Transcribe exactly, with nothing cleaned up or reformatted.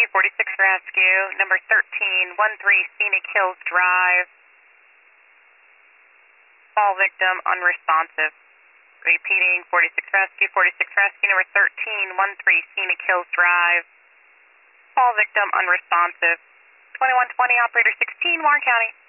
Rescue, forty-six Rescue, number thirteen thirteen Scenic Hills Drive. Fall victim unresponsive. Repeating, forty-six Rescue, forty-six Rescue, number thirteen thirteen Scenic Hills Drive. Fall victim unresponsive. twenty-one twenty, operator sixteen, Warren County.